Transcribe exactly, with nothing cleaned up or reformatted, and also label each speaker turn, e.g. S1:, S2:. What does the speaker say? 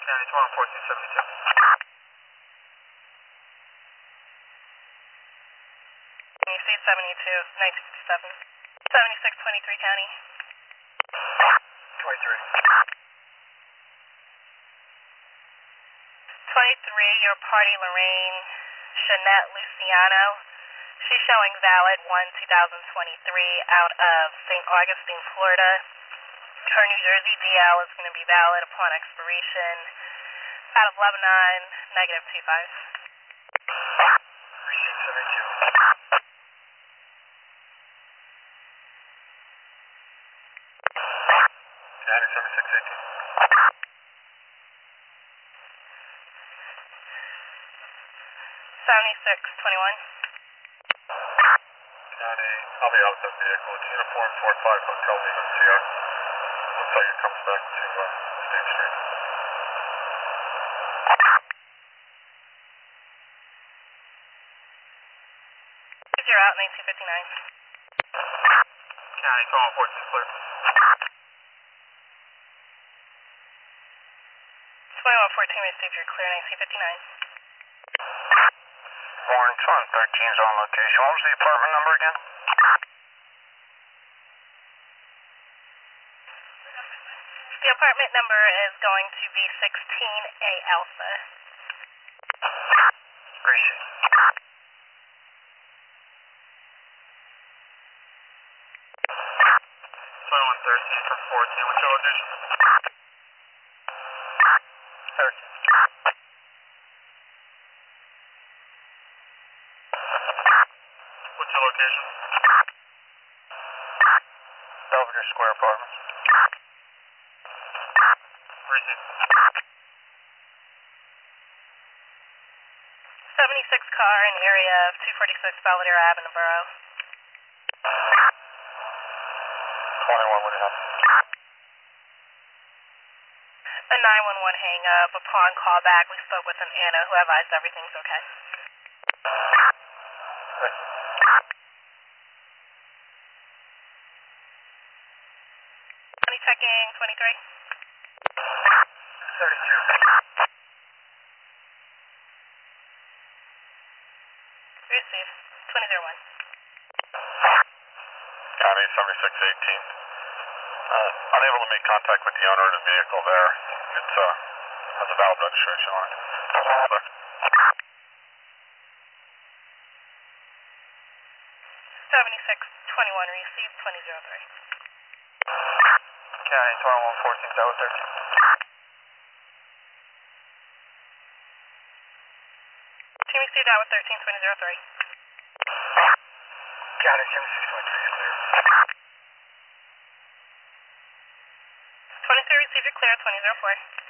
S1: County, Toronto fourteen seventy-two.
S2: Can you see seventy-two, nineteen fifty-seven? seventy-six twenty-three County.
S1: twenty-three.
S2: twenty-three, your party Lorraine Shanette Luciano. She's showing valid one two thousand twenty-three out of Saint Augustine, Florida. Her New Jersey D L is going to be valid upon expiration out of eleven nine, negative two five.
S1: Receipt seventy-two. County seventy-six eighteen.
S2: seventy-six twenty-one.
S1: County, I'll be out with that vehicle. It's Uniform four five Hotel Lima Sierra. Looks like it comes back to uh, State Street.
S2: You're out, nineteen fifty-nine.
S1: County, Toronto fourteen clear.
S2: twenty-one fourteen received, you're clear, nineteen fifty-nine.
S1: Warren, Tron thirteen is on location. What was the apartment number again?
S2: The apartment number is going to be sixteen A Alpha.
S1: Receipt. twenty-one thirteen for fourteen. What's your location? thirteen. What's your location? Belvedere Square Apartments. Receipt.
S2: seventy-six car in area of two forty-six Belvedere Avenue, Borough.
S1: twenty-one, what do you have?
S2: A nine one one hang up. Upon callback, we spoke with an Anna who advised everything's okay. County checking twenty-three.
S1: thirty-two.
S2: Receive. twenty oh one.
S1: County seventy-six eighteen. Uh, unable to make contact with the owner of the vehicle there. It's uh, has a valid registration on it. But
S2: seventy-six twenty-one received, twenty oh three.
S1: County twenty-one fourteen, Tower thirteen.
S2: Team received out with thirteen twenty oh three.
S1: County seventy-six twenty-three is clear.
S2: twenty-three received, you're clear, twenty oh four.